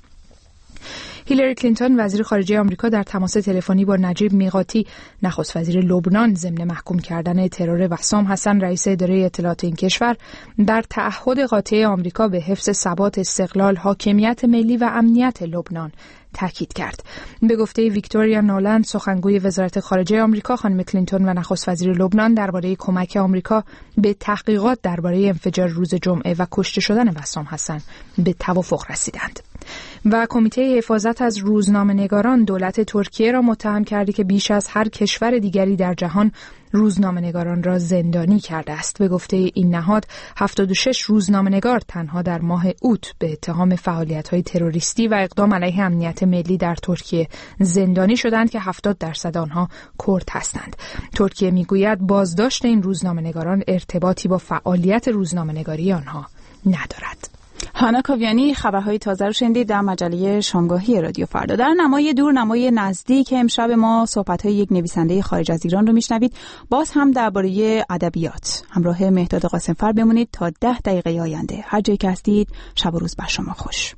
هیلاری کلینتون وزیر خارجه آمریکا در تماس تلفنی با نجیب میقاتی نخست وزیر لبنان ضمن محکوم کردن ترور وسام حسن رئیس اداره اطلاعات این کشور در تعهد قاطع آمریکا به حفظ ثبات، استقلال، حاکمیت ملی و امنیت لبنان تاکید کرد. به گفته ویکتوریا نولند، سخنگوی وزارت خارجه آمریکا، خانم کلینتون و نخست وزیر لبنان درباره کمک آمریکا به تحقیقات درباره انفجار روز جمعه و کشته شدن وسام حسن به توافق رسیدند. و کمیته حفاظت از روزنامه‌نگاران دولت ترکیه را متهم کرده که بیش از هر کشور دیگری در جهان روزنامه‌نگاران را زندانی کرده است. به گفته این نهاد، هفتاد و شش روزنامه‌نگار تنها در ماه اوت به اتهام فعالیت‌های تروریستی و اقدام علیه امنیت ملی در ترکیه زندانی شدند که هفتاد درصد آنها کرد هستند. ترکیه میگوید بازداشت این روزنامه‌نگاران ارتباطی با فعالیت روزنامه‌نگاری آنها ندارد. هانا کاویانی خبرهای تازه رو شنیدید در مجله شامگاهی رادیو فردا. در نمای دور نمای نزدیک امشب ما صحبت‌های یک نویسنده خارج از ایران رو میشنوید، باز هم درباره ادبیات. همراه مهداد قاسمفر بمونید تا ده دقیقه آینده. هر جایی که هستید شب و روز بر شما خوش.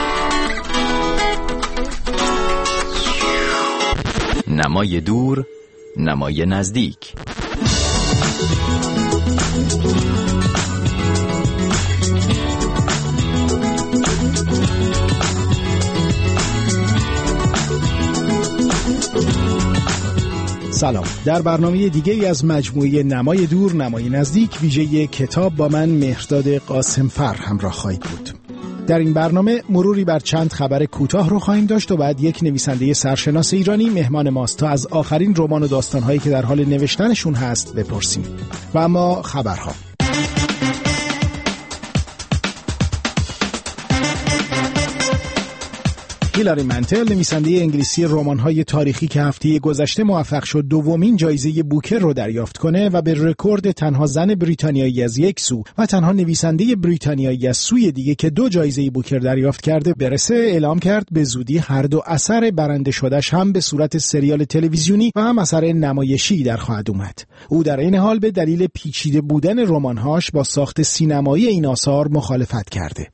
نمای دور، نمای نزدیک. سلام. در برنامه دیگه از مجموعه نمای دور نمای نزدیک ویژه کتاب با من مهرداد قاسمفر همراه خواهید بود. در این برنامه مروری بر چند خبر کوتاه رو خواهیم داشت و بعد یک نویسنده سرشناس ایرانی مهمان ماست تا از آخرین رمان و داستان‌هایی که در حال نوشتنشون هست بپرسیم. و اما خبرها. هیلاری منتل، نویسنده انگلیسی رمان‌های تاریخی که هفته گذشته موفق شد دومین جایزه بوکر رو دریافت کنه و به رکورد تنها زن بریتانیایی از یک سو و تنها نویسنده بریتانیایی از سوی دیگه که دو جایزه بوکر دریافت کرده برسه، اعلام کرد به زودی هر دو اثر برنده شدهش هم به صورت سریال تلویزیونی و هم اثر نمایشی در خواهد اومد. او در این حال به دلیل پیچیده بودن رمان‌هاش با ساخت سینمایی این آثار مخالفت کرده.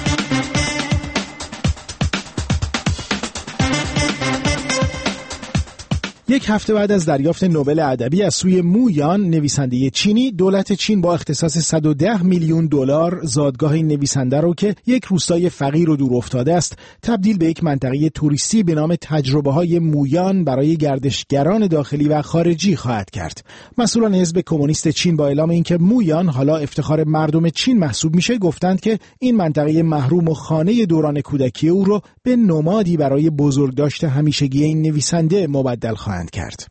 یک هفته بعد از دریافت نوبل ادبی از سوی مو یان، نویسنده چینی، دولت چین با اختصاص صد و ده میلیون دلار زادگاه این نویسنده رو که یک روستای فقیر و دور افتاده است، تبدیل به یک منطقه توریستی به نام تجربه‌های مویان برای گردشگران داخلی و خارجی خواهد کرد. مسئولان حزب کمونیست چین با اعلام اینکه مویان حالا افتخار مردم چین محسوب میشه، گفتند که این منطقه محروم و خانه دوران کودکی او رو به نمادی برای بزرگداشت همیشگی این نویسنده مبدل خواهند کرد.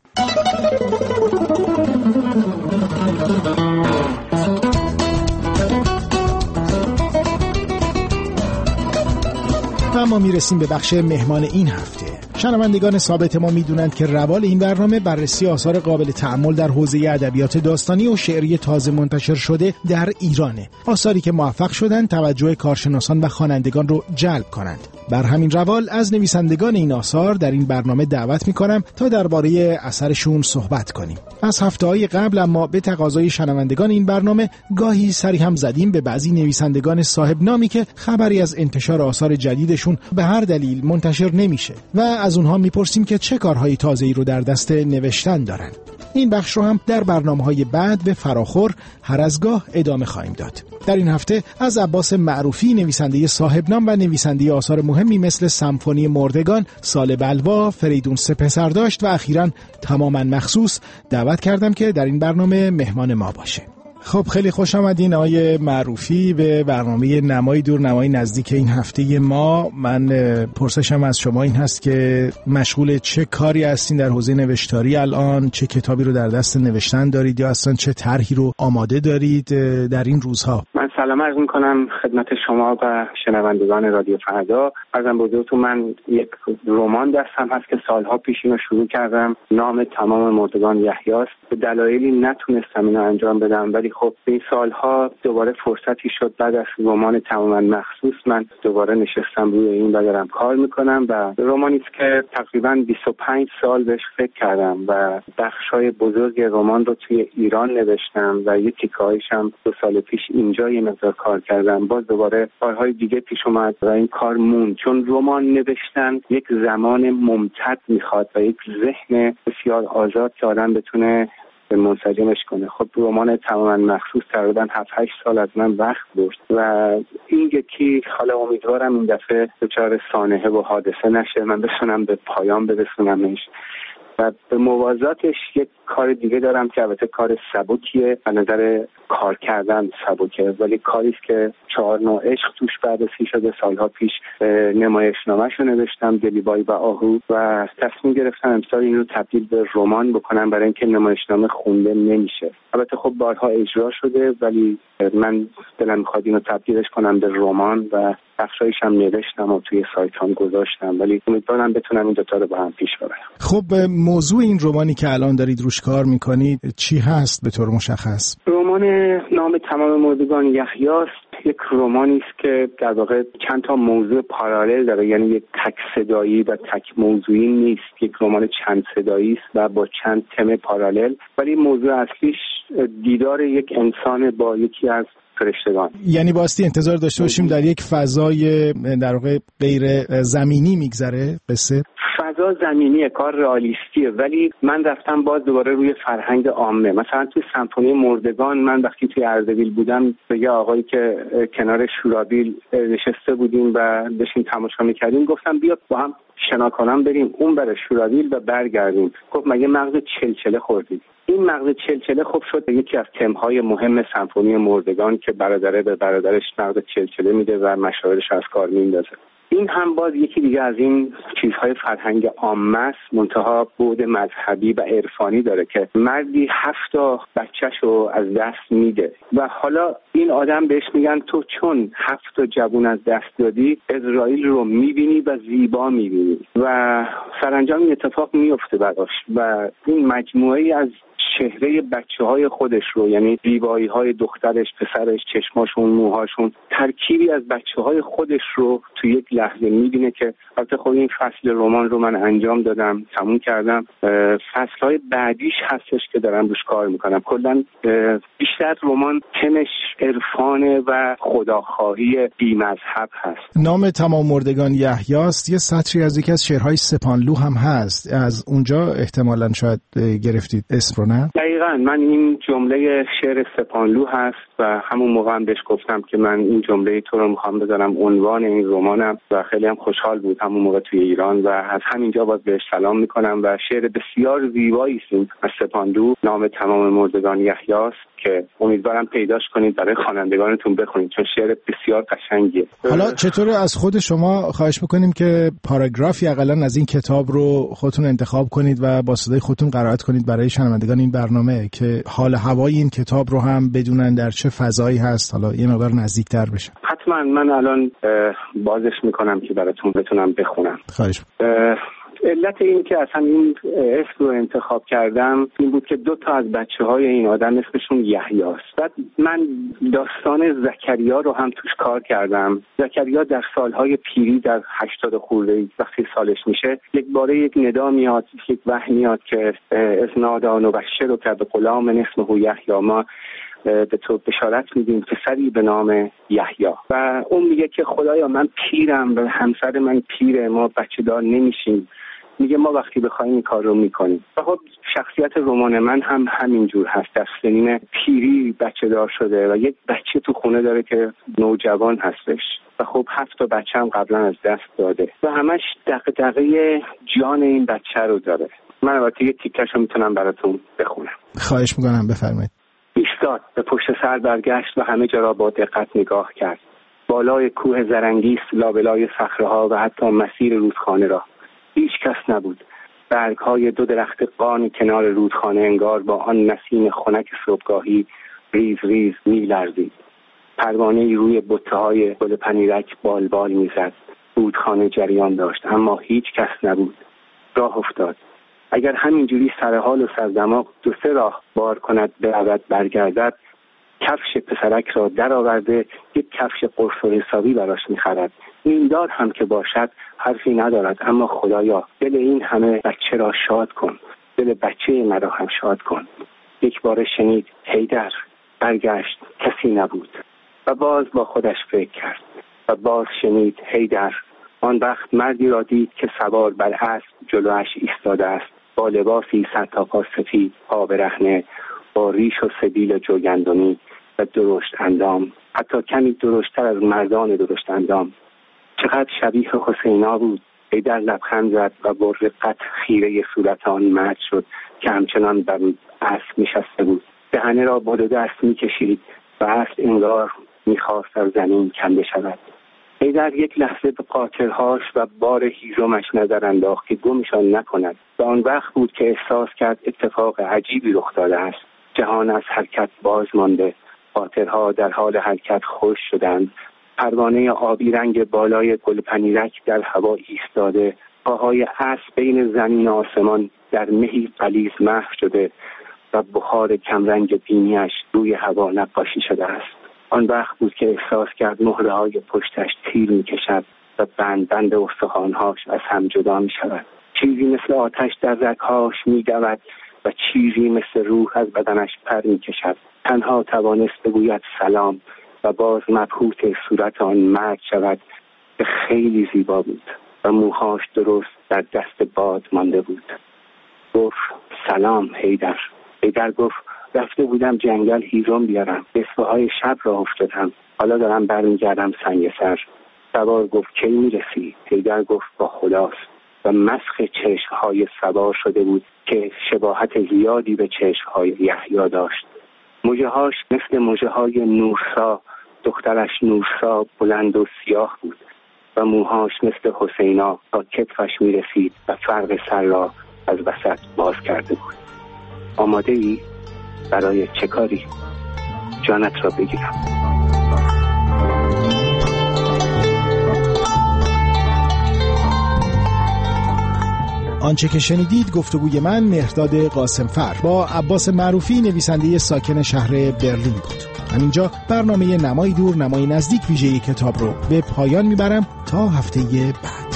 اما میرسیم به بخش مهمان این هفته. شنوندگان ثابت ما میدونند که روال این برنامه بررسی آثار قابل تأمل در حوزه ادبیات داستانی و شعری تازه منتشر شده در ایرانه. آثاری که موفق شدند توجه کارشناسان و خوانندگان رو جلب کنند. بر همین روال از نویسندگان این آثار در این برنامه دعوت میکنم تا درباره اثرشون صحبت کنیم. از هفته‌های قبل اما به تقاضای شنوندگان این برنامه گاهی سری هم زدیم به بعضی نویسندگان صاحب نامی که خبری از انتشار آثار جدیدشون به هر دلیل منتشر نمیشه و از اونها میپرسیم که چه کارهای تازه‌ای رو در دست نوشتن دارن. این بخش رو هم در برنامه‌های بعد به فراخور هر از گاه ادامه خواهیم داد. در این هفته از عباس معروفی، نویسنده صاحب نام و نویسنده آثار مهمی مثل سمفونی مردگان، سال بلوا، فریدون سه پسر داشت و اخیراً تماماً مخصوص دعوت کردم که در این برنامه مهمان ما باشه. خب خیلی خوش آمدین آقای معروفی به برنامه نمای دور نمای نزدیک این هفته ما. من پرسشم از شما این هست که مشغول چه کاری هستین در حوزه نوشتاری الان؟ چه کتابی رو در دست نوشتن دارید یا اصلا چه طرحی رو آماده دارید در این روزها؟ من سلام عرض می‌کنم خدمت شما و شنوندگان رادیو فردا. عرضم بزرگتون من یک رمان دستم هست که سالها پیش اینو شروع کردم. نام تمام مردگان یحیاست. به دلایلی نتونستم اینو انجام بدم، ولی خب این سالها دوباره فرصتی شد. بعد از رمان تماما مخصوص من دوباره نشستم روی این و دارم کار میکنم و رمانی است که تقریبا بیست و پنج سال بهش فکر کردم و بخشای بزرگ رمان رو توی ایران نوشتم و یه تیکه‌هایش هم دو سال پیش اینجا یه مقدار کار کردم. باز دوباره کارهای دیگه پیش اومد و این کار موند، چون رمان نوشتن یک زمان ممتد میخواد و یک ذهن بسیار آزاد که آدم بتونه منسجمش کنه. خب رمان تماما مخصوص تقریبا هفت هشت سال از من وقت برد و این یکی حالا امیدوارم این دفعه دچار سانحه و حادثه نشه، من بتونم به پایان برسونمش. و به موازاتش یک کار دیگه دارم که البته کار سبکیه، به نظر کار کردن سبکه، ولی کاریست که چهار نوع عشق توش بررسی شده. سالها پیش نمایشنامه‌شو نوشتم، دلیبای و آهو، و تصمیم گرفتم امسال این رو تبدیل به رمان بکنم برای اینکه نمایشنامه خونده نمیشه. البته خب بارها اجرا شده، ولی من دلم می‌خواد اینو تبدیلش کنم به رمان و بخشایش هم نوشتم و توی سایتام گذاشتم، ولی امیدوارم بتونم این دوتا رو با هم پیش ببرم. خب موضوع این رمانی که الان دارید روش کار میکنید چی هست به طور مشخص؟ رمان نام تمام مردگان یحیاست. یک رمانی است که در واقع چند تا موضوع پارالل داره، یعنی یک تک صدایی و تک موضوعی نیست، یک رمان چند صدایی است و با چند تم پارالل، ولی موضوع اصلیش دیدار یک انسان با یکی از فرشتگان. یعنی باستی انتظار داشته باشیم در یک فضای در واقع غیر زمینی میگذره قصه؟ فضا زمینیه، کار رئالیستیه، ولی من رفتم باز دوباره روی فرهنگ عامه. مثلا توی سمفونی مردگان من وقتی توی اردبیل بودم به یه آقایی که کنار شورابیل نشسته بودیم و داشتیم تماشا میکردیم گفتم بیا با هم شنا کنم بریم اون بر شورابیل و برگردیم. گفت مگه مغز چلچله خوردید؟ این مغز چلچله خب شد یکی از تمهای مهم سمفونی مردگان که برادره به برادرش مغز چلچله میده و مشاعرش از کار میندازه. این هم باز یکی دیگه از این چیزهای فرهنگ عامه است، منتها بعد مذهبی و عرفانی داره که مردی هفت تا بچه‌شو از دست میده و حالا این آدم بهش میگن تو چون هفت تا جوون از دست دادی اسرائیل رو میبینی و زیبا میبینی و سرانجام این اتفاق میفته براش و این مجموعه از چهره بچه های خودش رو، یعنی زیبایی های دخترش، پسرش، چشماشون، موهاشون، ترکیبی از بچه های خودش رو تو یک لحظه میبینه که البته خب این فصل رمان رو من انجام دادم، تموم کردم. فصل های بعدیش هستش که دارم روش کار میکنم. کلا بیشتر رمان تمش عرفانه و خداخواهی بی‌مذهب هست. نام تمام مردگان یحیاست. یه سطری از یکی از شعرهای سپانلو هم هست، از اونجا احتمالاً شاید گرفتید اسم رو، نه؟ دقیقاً من این جمله شعر سپانلو هست و همون موقع هم بهش گفتم که من این جمله تو رو میخوام بذارم عنوان این رمانم و خیلی هم خوشحال بود همون موقع توی ایران و از همینجا باز بهش سلام میکنم و شعر بسیار زیبایی است از سپانلو، نام تمام مردگان یحیاست که امیدوارم پیداش کنید برای خوانندگانتون بخونید چون شعر بسیار قشنگیه. حالا چطور از خود شما خواهش میکنیم که پاراگرافی حداقل از این کتاب رو خودتون انتخاب کنید و با صدای خودتون قرائت کنید برای شنوندگان این برنامه که حال هوای این کتاب رو هم بدونن در چه فضایی هست، حالا یه مقدار نزدیکتر بشه. حتما من الان بازش میکنم که براتون بتونم بخونم. خواهش علت این که اصلا این اسم رو انتخاب کردم این بود که دو تا از بچه های این آدم اسمشون یحیاست. بعد من داستان زکریا رو هم توش کار کردم. زکریا در سالهای پیری در هشتاد خورده وقتی سالش میشه یک باره یک ندا میاد، یک وحی میاد که اسنادان و بشه رو که به غلام اسمه یحیی ما به تو بشارت میدیم پسری به نام یحیی و اون میگه که خدایا من پیرم و همسر من پیره، ما بچه دار نمیشیم. میگه ما وقتی بخوایم این کار رو میکنیم. و خب شخصیت رمان من هم همینجور هست، در سنین پیری بچه دار شده و یک بچه تو خونه داره که نوجوان هستش و خب هفت تا بچه هم قبلا از دست داده و همش دغدغه جان این بچه رو داره. من البته یه تیکش رو میتونم براتون بخونم. خواهش میکنم بفرمایید. ایستاد، به پشت سر برگشت و همه جا را با دقت نگاه کرد. بالای کوه زرنگیست، لابلای صخره‌ها و حتی مسیر رودخانه را. هیچ کس نبود. برگ‌های دو درخت قان کنار رودخانه انگار با آن نسیم خنک صبحگاهی ریز ریز می‌لرزید. پروانه‌ای روی بته‌های گل پنیرک بالبال می‌زد. رودخانه جریان داشت اما هیچ کس نبود. راه افتاد. اگر همینجوری سرحال و سردماغ دو سه راه بار کند برود برگردد، کفش پسرک را در آورده یک کفش قرص و حسابی براش می‌خرد. این دار هم که باشد حرفی ندارد، اما خدایا دل این همه بچه را شاد کن، دل بچه مرا هم شاد کن. یک بار شنید حیدر، برگشت کسی نبود و باز با خودش فکر کرد و باز شنید حیدر. آن وقت مردی را دید که سوار بر اسب جلوش ایستاده است، با لباسی سر تا پا سفید، پا برهنه، با ریش و سبیل جوگندمی و درشت اندام، حتی کمی درشتر از مردان درشت اندام. چقدر شبیه حسینا بود. حیدر لبخند زد و با رقت خیره صورت آن مرد شد که همچنان بر اسب نشسته بود. دهنه را با دو دست می‌کشید و اسب انگار می‌خواست از زمین کنده شود. حیدر یک لحظه به قاطرهاش و بار هیزمش نظر انداخت که گمشان نکند و آن وقت بود که احساس کرد اتفاق عجیبی رخ داده است. جهان از حرکت باز مانده، قاطرها در حال حرکت خشک شدند. پروانه آبی رنگ بالای گل پنیرک در هوا ایستاده، پاهای اسب بین زمین و آسمان در مهی غلیظ محو شده و بخار کمرنگ بینیش روی هوا نقاشی شده است. آن وقت بود که احساس کرد مهره های پشتش تیر می کشد و بند بند استخوان‌هاش از هم جدا می شود. چیزی مثل آتش در رگ‌هاش می دود و چیزی مثل روح از بدنش پر می کشد. تنها توانست بگوید سلام و باز مبهوت صورت آن مرد شود که خیلی زیبا بود و موهاش درست در دست باد مانده بود. گفت سلام حیدر. حیدر گفت رفته بودم جنگل هیزم بیارم، بسته های شب را افتادم، حالا دارم برمیگردم سنگسر. سوار گفت کی میرسی؟ حیدر گفت با خداست و مسخ چشمهای سوار شده بود که شباهت زیادی به چشمهای یحیی داشت. موجهاش مثل موجههای نورسا، دخترش نورسا بلند و سیاه بود و موهاش مثل حسینا تا کتفش میرسید و فرق سر را از وسط باز کرده بود. آماده ای؟ برای چه کاری؟ جانت را بگیرم. آنچه که شنیدید گفتگوی من مهرداد قاسمفر با عباس معروفی نویسنده ساکن شهر برلین بود. همینجا برنامه نمای دور نمای نزدیک ویژه کتاب رو به پایان میبرم تا هفته بعد.